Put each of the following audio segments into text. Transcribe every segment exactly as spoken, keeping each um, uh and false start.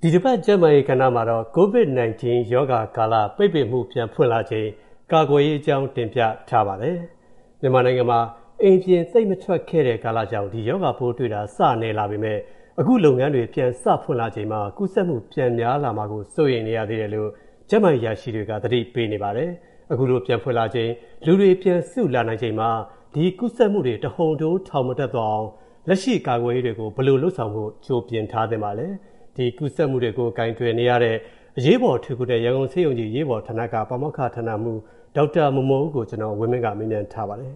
ဒီတစ်ပတ်ကျန်းမာရေးကဏ္ဍမှာတော့ ကိုဗစ် ၁၉ ရောဂါကာလပိတ်ပင်မှုပြန်ဖွင့်လာချိန်ကာကွယ်ရေးအကြောင်းတင်ပြထားပါတယ်။မြန်မာနိုင်ငံမှာအိမ်ပြင်သိပ်မထွက်ခဲ့တဲ့ကာလကြောင့်ဒီရောဂါပိုးတွေ့တာစနေလာပေမဲ့အခုလုပ်ငန်းတွေပြန်စဖွင့်လာချိန်မှာကူးစက်မှုပြန်များလာမှာကိုစိုးရိမ်နေရသေးတယ်လို့ကျန်းမာရေးရရှိတွေကသတိပေးနေပါတယ်။အခုလိုပြန်ဖွင့်လာချိန်လူတွေပြန်စုလာနိုင်ချိန်မှာဒီကူးစက်မှုတွေတဟုန်ထိုးထောင်မတက်သွားအောင်လက်ရှိကာကွယ်ရေးတွေကိုဘယ်လိုလုပ်ဆောင်ဖို့ကြိုပြင်ထားသင့်ပါလဲ။ဒီကူးစက်မှုတွေကိုဂိုင်တွယ်နေရတဲ့အရေးပေါ်ထူးတဲ့ရန်ကုန်ဆေးရုံကြီးရေးပေါ်ဌာနကပါမောက္ခဌာနမှူးဒေါက်တာမမိုးဦးကိုကျွန်တော်ဝင်းမင်းကမေးမြန်းထားပါတယ်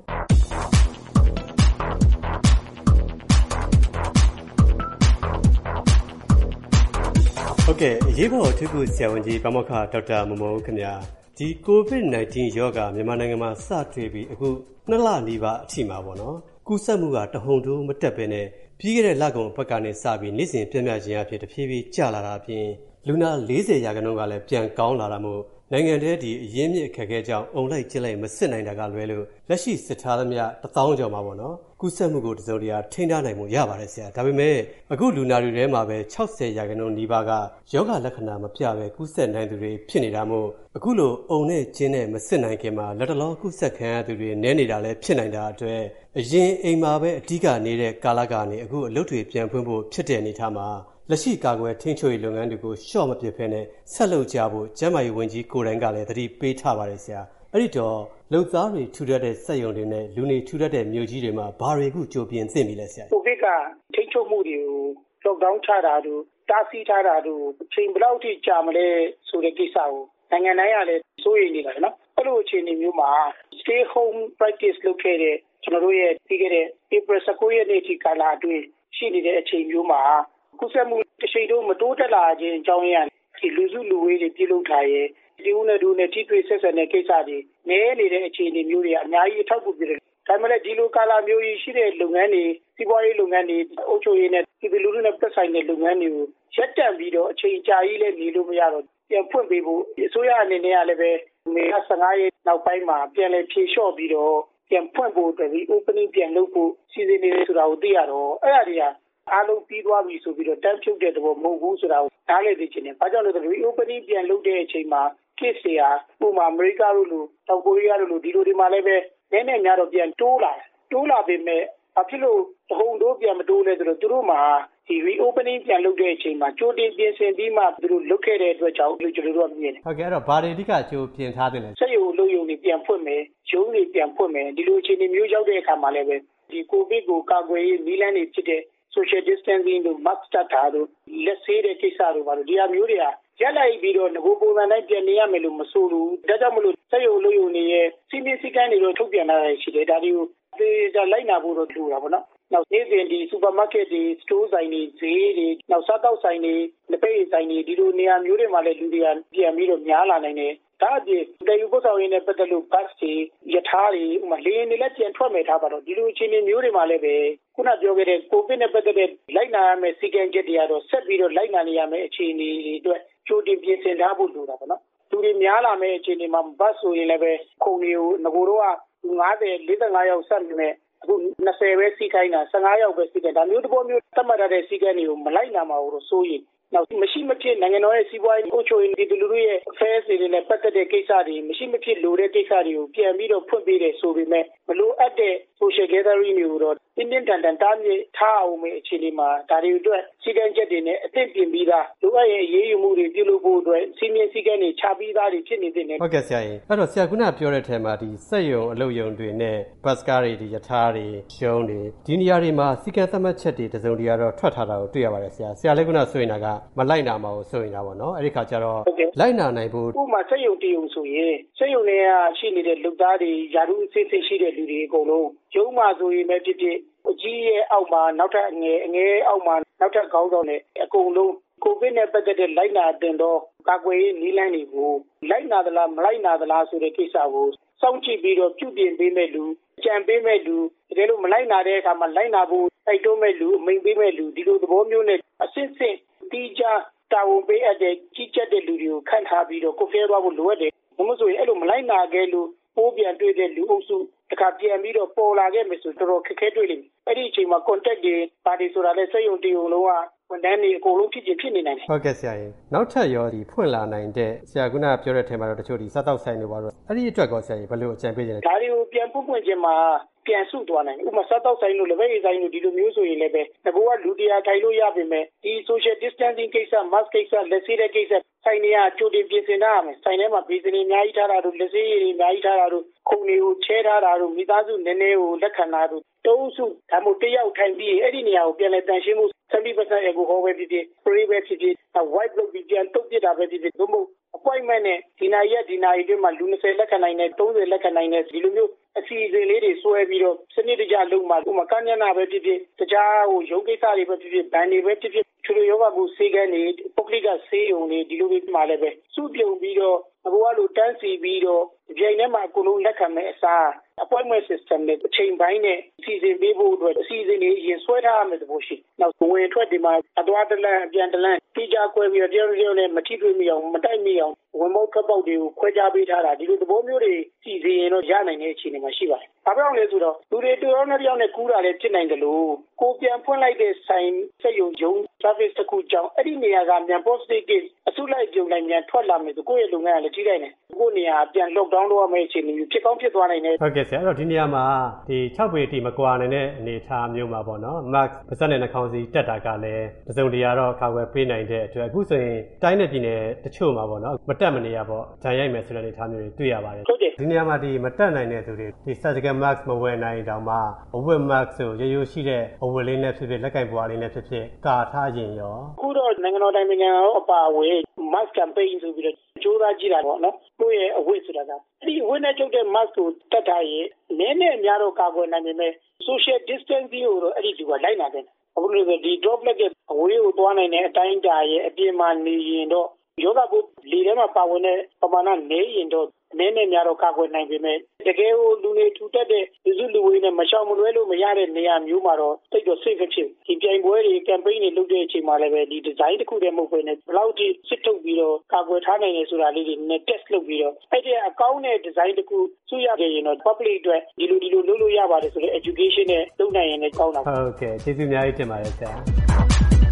ဟုတ်ကဲ့အရေးပေါ်ထူးဆရာဝန်ကြီးပါမောက္ခဒေါက်တာမမိုးဦးခင်ဗျာဒီကိုဗစ် ၁၉ ရောဂါမြန်မာနိုင်ငံမှာစတွေ့ပြီးအခုနှစ်လနီးပါးအထိမှာပေါ့နော်ကူးစက်မှုကတဟုန်ထိုးမတက်ဘဲနဲ့ပြီးခဲ့တဲ့လကုန်ဘက်ကနေစပြီးနေ့စဉ်ပြည့်မြတ်ခြင်းအဖြစ်တဖြည်းဖြည်းကျလာတာအပြင်လူနာ၄၀ရာခိုင်နှုန်းကလည်းပြန်ကောင်းလာတာမို့နိုင်ငံထဲဒီအရင်းမြစ်အခက်အခဲကြောင့်အုံလိုက်ကျင်းလိုက်မစစ်နိုင်တာကလွဲလို့လက်ရှိစစ်ထားသမျှတစ်သောင်းကျော်မှာပေါ့နော်ကူးစက်မှုကိုတစုံတရာထိန်းထားနိုင်မှုရပါတယ်ဆရာဒါပေမဲ့အခုလူနာတွေထဲမှာပဲ၆၀ရာခိုင်နှုန်းနီးပါးကယောဂလက္ခဏာမပြပဲကူးစက်နိုင်သူတွေဖြစ်နေတာမို့အခုလိုအုံနဲ့ကျင်းနဲ့မစစ်နိုင်ခင်မှာလက်တလောကူးစက်ခံရသူတွေနည်းနေတာလည်းဖြစ်နိုင်တာအတွက်အရင်အိမ်မှာပဲအဓိကနေတဲ့ကာလကနေအခုအလုပ်တွေပြန်ဖွင့်ဖို့ဖြစ်တဲ့အနေအထားမှာလက်ရှိကာကွယ်ထိန်းချုပ်ရေးလုပ်ငန်းတွေကိုရှော့မပစ်ဖဲနဲ့ဆက်လုပ်ကြဖို့ကျန်းမာရေးဝန်ကြီးကိုယ်တိုင်ကလည်းသတိပေးထားပါတယ်ဆရာအဲ့ဒီတော့လုပ်သားတွေထူထပ်တဲ့စက်ရုံတွေနဲ့လူနေထူထပ်တဲ့မြို့ကြီးတွေမှာဘာတွေအခုကြိုပြင်သင့်ပြီလဲဆရာကိုဗစ်ကထိန်းချုပ်မှုတွေကိုလော့ဒေါင်းချတာတို့တားဆီးထားတာတို့အချိန်ဘယ်လောက်ထိကြာမလဲဆိုတဲ့ကိစ္စကိုနိုင်ငံတိုင်းကလည်းစိုးရိမ်နေတာနော်အဲ့လိုအခြေအနေမျိုးမှာ stay home practice လုပ်ခဲ့တဲ့ကျွန်တော်တို့ရဲ့ပြီးခဲ့တဲ့ April ၁၉ရက်နေ့ထိကာလအတွင်းရှိနေတဲ့အချိန်မျိုးမှာကူးစက်မှုတစ်ချိန်လုံးမတိုးတက်လာခြင်းအကြောင်းရင်းဒီလူစုလူဝေးတွေပြုလုပ်ထားရဲ့ဒီဦးနဲ့ဒူနဲ့ထိတွေ့ဆက်ဆံတဲ့ကိစ္စတွေနည်းနေတဲ့အခြေအနေမျိုးတွေအများကြီးအထောက်အကူပြုတယ်ဒါမှလည်းဒီလိုကာလမျိုးကြီးရှိတဲ့လုပ်ငန်းတွေစီးပွားရေးလုပ်ငန်းတွေအုပ်ချုပ်ရေးနဲ့ဒီလူလူနဲ့ပတ်ဆိုင်တဲ့လုပ်ငန်းတွေကိုရပ်တန့်ပြီးတော့အချိန်ကြာကြီးလည်းနေလို့မရတော့ပြန်ဖွင့်ပေးဖို့အစိုးရအနေနဲ့ကလည်းပဲမေလ၁၅ရက်နောက်ပိုင်းမှာပြန်လည်ဖြေလျှော့ပြီးတော့ပြန်ဖွင့်ဖို့အတွက်ဒီ opening ပြန်လုပ်ဖို့စီစဉ်နေတယ်ဆိုတာကိုသိရတော့အဲ့ဒါတွေကအားလုံးပြီးသွားပြီဆိုပြီးတော့တန်းဖြုတ်တဲ့သဘောမဟုတ်ဘူးဆိုတာကိုနားလည်သိချင်တယ်။ဘာကြောင့်လဲဆိုတော့ reopening ပြန်လုပ်တဲ့အချိန်မှာ case တွေဟာဥပမာအမေရိကတို့လိုတောင်ကိုရီးယားတို့လိုဒီလိုတွေမှာလည်းပဲနည်းနည်းများတော့ပြန်တိုးလာတယ်။တိုးလာပေမဲ့ဘာဖြစ်လို့တဟုန်တိုးပြန်မတိုးလဲဆိုတော့သူတို့မှာဒီ reopening ပြန်လုပ်တဲ့အချိန်မှာကြိုတင်ပြင်ဆင်ပြီးမှသူတို့လုပ်ခဲ့တဲ့အတွက်ကြောင့်လို့ကျွန်တော်တို့ကမြင်တယ်။ဟုတ်ကဲ့အဲ့တော့ဘာတွေအဓိကကြိုပြင်ထားတယ်လဲ။စက်ရုံလုပ်ရုံတွေပြန်ဖွင့်မယ်၊ရုံးတွေပြန်ဖွင့်မယ်ဒီလိုအခြေအနေမျိုးရောက်တဲ့အခါမှာလည်းပဲဒီကိုဗစ်ကိုကာကွယ်ရေးနည်းလမ်းတွေဖြစ်တဲ့social distancing တို့ mask တပ်တာတို့လက်ဆေးတဲ့ကိစ္စတို့ပါလို့ဒီအမျိုးတွေကရက်လိုက်ပြီးတော့ငကိုပုံစံတိုင်းပြန်နေရမယ်လို့မဆိုလို့ဒါကြောင့်မလို့စက်ရုံလို့ရုံနေရဲ့စီမင်းစည်းကမ်းတွေတော့ထုတ်ပြန်လာရရှိတယ်ဒါတွေကိုသေချာလိုက်နာဖို့တော့လိုတာပေါ့နော်နောက်နေ့စဉ်ဒီ supermarket တွေ store ဆိုင်တွေဈေးတွေနောက်စားတောက်ဆိုင်တွေလက်ပိတ်ဆိုင်တွေဒီလိုနေရာမျိုးတွေမှာလည်းလူတွေကပြန်ပြီးတော့များလာနိုင်တယ်ဒါအပြင်တည်ယူပို့ဆောင်ရေးနဲ့ပတ်သက်လို့ bus တွေယထာတွေဥမာလေယာဉ်တွေလည်းပြန်ထွက်မယ်ထားပါတော့ဒီလိုအခြေအနေမျိုးတွေမှာလည်းပဲခုနပြောခဲ့တဲ့ကိုဗစ်နဲ့ပတ်သက်တဲ့လိုက်နာရမယ့်စီကံချက်တွေကတော့ဆက်ပြီးတော့လိုက်နာနေရမယ့်အခြေအနေတွေအတွက်ကြိုတင်ပြင်ဆင်ထားဖို့လိုတာပေါ့နော်လူတွေများလာမယ့်အခြေအနေမှာ bus ဆိုရင်လည်းပဲခုံတွေကိုငကိုတော့က၅၀ ၄၅ယောက်ဆက်နေမယ်အခု၂၀ပဲစီးခိုင်းတာ၁၅ယောက်ပဲစီးတယ်ဒါမျိုးတစ်ပေါ်မျိုးသတ်မှတ်ထားတဲ့စီကံတွေကိုမလိုက်နာမှာလို့ဆိုရင်နောက်မရှိမဖြစ်နိုင်ငံတော်ရဲ့စီးပွားရေးအုပ်ချုပ်ရေးဒီလူလူရဲ့ affairs တွေနဲ့ပတ်သက်တဲ့ကိစ္စတွေမရှိမဖြစ်လိုတဲ့ကိစ္စတွေကိုပြန်ပြီးတော့ဖွင့်ပေးတယ်ဆိုပေမဲ့မလိုအပ်တဲ့ social gathering တွေကိုတော့တင်းတင်းတန်တန်တားမြစ်ထားအောင်မယ့်အခြေအနေမှာဒါတွေအတွက်စီကံချက်တွေနဲ့အသင့်ပြင်ပြီးသားလိုအပ်ရင်အရေးယူမှုတွေပြုလုပ်ဖို့အတွက်စီမင်းစည်းကမ်းတွေချပြီးသားတွေဖြစ်နေတဲ့ဟုတ်ကဲ့ဆရာကြီးအဲ့တော့ဆရာခုနပြောတဲ့ထဲမှာဒီစက်ရုံအလုပ်ရုံတွေနဲ့ဘတ်ကားတွေဒီယထာတွေရှုံးတွေဒီနေရာတွေမှာစီကံသတ်မှတ်ချက်တွေတစုံတရာတော့ထွက်ထားတာကိုတွေ့ရပါတယ်ဆရာဆရာလည်းခုနဆိုရင်ကမလိုက်နာမှာကိုဆိုရင်တာပေါ့နော်အဲ့ဒီခါကျတော့လိုက်နာနိုင်ဖို့ဥပမာစက်ရုံတရုံဆိုရင်စက်ရုံတွေကရှိနေတဲ့လူသားတွေယာရုအစစ်စစ်ရှိတဲ့လူတွေအကုန်လုံးရုံးမှာဆိုရင်ပဲဖြစ်ဖြစ်အကြီးရဲ့အောက်မှာနောက်ထပ်အငယ်အငယ်အောက်မှာနောက်ထပ်ခေါင်းဆောင်တွေအကုန်လုံးကိုဗစ်နဲ့ပတ်သက်တဲ့လိုက်နာတင်တော့ကာကွယ်ရေးနည်းလမ်းတွေကိုလိုက်နာသလားမလိုက်နာသလားဆိုတဲ့ကိစ္စကိုစောင့်ကြည့်ပြီးတော့ပြုပြင်ပေးမဲ့လူကြံပေးမဲ့လူတကယ်လို့မလိုက်နာတဲ့အခါမှာလိုက်နာဖို့တိုက်တွန်းမဲ့လူအမိန်ပေးမဲ့လူဒီလိုသဘောမျိုးနဲ့အစစ်စစ်တီးခြားတာဝန်ပေးအပ်တဲ့ကြီးကြပ်တဲ့လူတွေကိုခန့်ထားပြီးတော့ကိုဖဲသွားဖို့လိုအပ်တယ်။ဘာလို့ဆိုရင်အဲ့လိုမလိုက်နာခဲ့လို့ပိုးပြန်တွေ့တဲ့လူအုပ်စုတခါပြန်ပြီးတော့ပေါ်လာခဲ့မယ်ဆိုတော်တော်ခက်ခဲတွေ့လိမ့်မယ်။အဲ့ဒီအချိန်မှာ contact တွေပါတီဆိုတာလဲစက်ရုံတရုံလုံးကဝန်ထမ်းတွေအကုန်လုံးဖြစ်ဖြစ်ဖြစ်နေနိုင်တယ်ဟုတ်ကဲ့ဆရာကြီးနောက်ထပ်ရောဒီဖွင့်လာနိုင်တဲ့ဆရာကပြောတဲ့ထဲမှာတော့တချို့ဒီစားတောက်ဆိုင်တွေပါတော့အဲ့ဒီအတွက်ကောဆရာကြီးဘယ်လိုအကြံပေးချင်လဲဒါတွေကိုပြန်ဖွင့်ဖွင့်ခြင်းမှာပြန်စုသွားနိုင်ဥပမာစားတောက်ဆိုင်လို့လည်းပဲဆိုင်လို့ဒီလိုမျိုးဆိုရင်လည်းပဲငဘောကလူတရားထိုင်လို့ရပါမယ်ဒီ social distancing ကိစ္စ mask ကိစ္စလက်ဆေးတဲ့ကိစ္စဆိုင်တွေကကြိုတင်ပြင်ဆင်ထားရမယ်ဆိုင်ထဲမှာဗီဇနီအများကြီးထားတာတို့လက်ဆေးရည်အများကြီးထားတာတို့ခုံတွေကိုချဲထားတာတို့မိသားစုနည်းနည်းကိုလက်ခံတာတို့တုံးစုဒါမှမဟုတ်တယောက်ထိုင်ပြီးအဲ့ဒီနေရာကိုပြန်လဲတန်ရှင်းမှုseventy percent အကူဟောပဲဖြစ်ဖြစ် spray ပဲဖြစ်ဖြစ် white လုပ်ပြီးပြန်တုတ်ပြတာပဲဖြစ်ဖြစ်သို့မဟုတ် appointment နဲ့ဒီနာရီရက်ဒီနာရီတွေမှာလူtwentyလက်ခံနိုင်တယ်thirtyလက်ခံနိုင်တယ်ဒီလိုမျိုးအစီအစဉ်လေးတွေဆွဲပြီးတော့စနစ်တကျလုပ်မှာဥပမာကညနာပဲဖြစ်ဖြစ်တခြားဟိုရုံးကိစ္စတွေပဲဖြစ်ဖြစ်ဘန်တွေပဲဖြစ်ဖြစ်ချူရယောဂကိုစေကန်းနေပုဂ္ဂလိကဆေးရုံတွေဒီလိုမျိုးမှာလည်းပဲစုပြုံပြီးတော့အခုကလိုတန်းစီပြီးတော့ဒီအိမ်ထဲမှာအကုန်လုံးလက်ခံမဲ့အစား appointment system နဲ့အချိန်ပိုင်းနဲ့စီစဉ်ပေးဖို့အတွက်အစီအစဉ်တွေရင်ဆွဲထားရမယ်သဘောရှိနောက်ဝင်ထွက်ဒီမှာအသွားတလန့်အပြန်တလန့်ပြကြကွဲပြီးတော့တယောက်တယောက်နဲ့မထိတွေ့မိအောင်မတိုက်မိအောင်ဝင်မောက်ခပ်ပေါက်တွေကိုခွဲခြားပေးထားတာဒီလိုသဘောမျိုးတွေစီစဉ်ရင်တော့ရနိုင်တဲ့အခြေအနေမှာရှိပါတယ်။ဘာပြောင်းလဲဆိုတော့လူတွေတယောက်နဲ့တယောက်နဲ့ကူးတာလည်းဖြစ်နိုင်တယ်လို့ကိုပြန်ဖွင့်လိုက်တဲ့ဆိုင်စက်ရုံဂျုံ service တစ်ခုကြောင့်အဲ့ဒီနေရာကမြန် positive case အစုလိုက်ပြုံလိုက်မြန်ထွက်လာမယ်ဆိုကိုယ့်ရဲ့လုပ်ငန်းကလည်းထိခိုက်နေ။ကိုယ့်နေရာပြန် lockdown လုပ်ရမယ့်အခြေအနေမျိုးဖြစ်ကောင်းဖြစ်သွားနိုင်တယ်။ဟုတ်ကဲ့ဆရာအဲ့တော့ဒီနေရာမှာဒီsixပေအထိမကွာနိုင်တဲ့အနေအထားမျိုးမှာပေါ့နော် mask ပါးစပ်နဲ့နှာခေါင်းစည်းတက်တာကလည်းတစုံတရာတော့ကာကွယ်ပေးနိုင်တဲ့အတွက်အခုဆိုရင်တိုင်းနဲ့ပြည်နယ်တချို့မှာပေါ့နော်မတက်မနေရပေါ့ဂျန်ရိုက်မယ်ဆိုတဲ့အနေအထားမျိုးတွေတွေ့ရပါတယ်ဟုတ်တယ်ဒီနေရာမှာဒီမတက်နိုင်တဲ့သူတွေဒီ surgical mask မဝယ်နိုင်တောင်မှအဝတ် mask ဆိုရိုးရိုးရှိတဲ့အဝတ်လေးနဲ့ဖြစ်ဖြစ်လက်ကင်ပွားလေးနဲ့ဖြစ်ဖြစ်ကာထားရင်ရောအခုတော့နိုင်ငံတော်တိုင်းနိုင်ငံရောအပါအဝင် mask campaign ဆိုပြီးတော့ကြိုးစားကြည့်တာပေါ့နော်တို့ရဲ့အဝတ်ဆိုတာကအဲ့ဒီအဝတ်နဲ့ချုပ်တဲ့ mask ကိုတက်ထားရင်နည်းနည်းအများတော့ကာကွယ်နိုင်ပေမဲ့ social distancing ကိုတော့အဲ့ဒီလူကလိုက်နာတယ်အခုလို့ဆိုဒီ droplet ရဲ့အဝေးကိုသွားနိုင်တဲ့အတိုင်းအတာရဲ့အပြင်မှာနေရင်တော့ယောဂဘုလေထဲမှာပါဝင်တဲ့ပမာဏနေရင်တော့နည်းနည်းများတော့ကာကွယ်နိုင်ပေမဲ့တကယ်ကိုလူတွေထူတက်တဲ့လူစုလူဝေးနဲ့မရှောင်မလွဲလို့မရတဲ့နေရာမျိုးမှာတော့တိတ်တော့ safe ဖြစ်ဒီပြိုင်ပွဲတွေ campaign တွေလုပ်တဲ့အချိန်မှာလည်းပဲဒီ design တစ်ခုတည်းမဟုတ်ဘဲနဲ့ဘယ်လောက်ထိစစ်ထုတ်ပြီးတော့ကာကွယ်ထားနိုင်လဲဆိုတာလေးတွေနဲ့ test လုပ်ပြီးတော့အဲ့ဒီအကောင့်နဲ့ design တစ်ခုစုရခဲ့ရင်တော့ public အတွက်ဒီလိုဒီလိုလုပ်လို့ရပါတယ်ဆိုတဲ့ education နဲ့လုပ်နိုင်ရင်လည်းကောင်းတာဟုတ်ကဲ့ကျေးဇူးအများကြီးတင်ပါတယ်ဆရာ